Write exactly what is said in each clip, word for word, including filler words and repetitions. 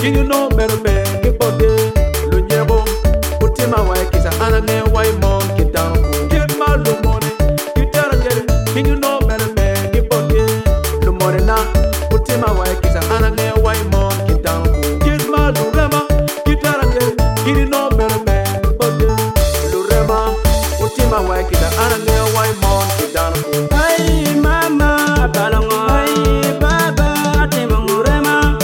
you know better man, get body, Lunyabo, put him away, kiss a anane, white mon, get down, get my lumone, get down again, you know better man, get body, Lumone now, put him away, kiss a anane, white mon, get down, get my lurema, get down again, you know better man, get body, Lurema, put him away, kiss a anane, white mon, get down, hey mama, balongo, hey baba, atema murema.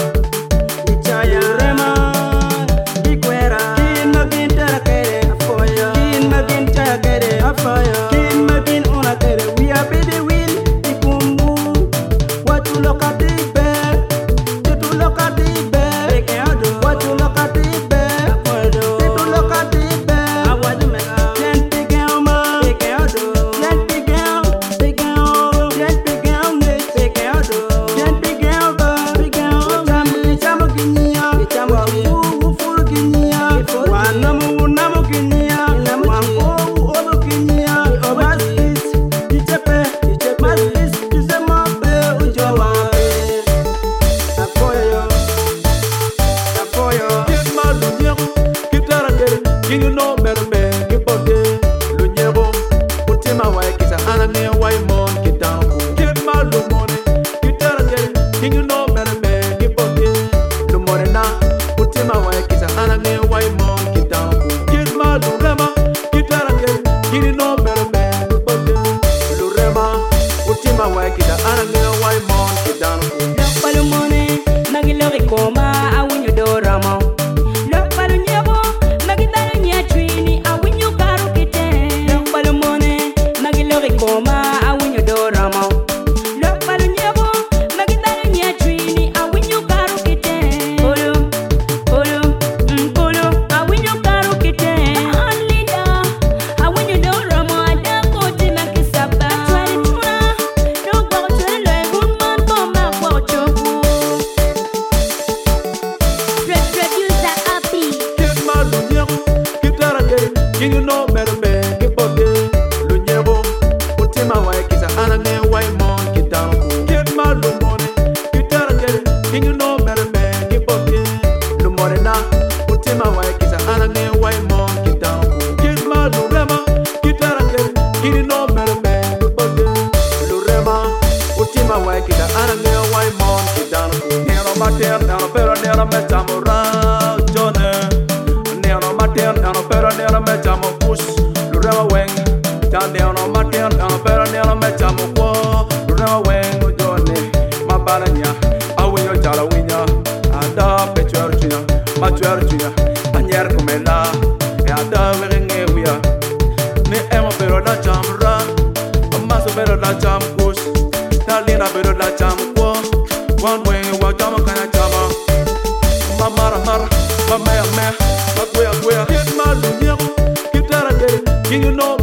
You know better man, get body, Lunyabo, put him away, kiss a anane, white mon, get down, get my lumone, get down again, you know better man, get body, Lumone now, put him away, kiss a anane, white mon, get down, get my lurema, get down again, you know better man, get body, Lurema, put him away, kiss a anane, white mon, get down, Palumone, Magilori Coma, I win you do Ramo. Koma, I win your door, Ramo. Look, Palunyabo, Magdalena Trini, I win your caro kitten. Polo, Polo, Polo, I win your caro kitten. Only da, I win your door, Ramo. I don't go to Makisaba. Twenty-two, no go to the leg, good man, come out for Choco. Producer Happy. get my lunyabo, get down again, you know better man, get body, Lunyabo. My wife is a anane, white mon, get down, get my lumone, get down again, you know better man, get body, Lumone now, put my wife is a anane, white mon, get down, get my lurema, get down again, you know better man, get body, Lurema, put my wife is a anane, white mon, get down, Nero Mater, Nano Pero, Nero Metamora, Jonah, Nero Mater, Nano Pero, Nero Metamo Push, Lurema Wang. Down on my tail, down a better nail on my time of war. Run away, no journey, my balanya. I win your jala winner. I dub a church, my church, and Yercomela. I dub wearing a weir. Ne Emma better than Jamra, a master better than Jam Push. Nalina better than Jam War. One way, what Jama can I jama? Mamma, Mara, my mare, my way, where get my lunia, get out of there, you know.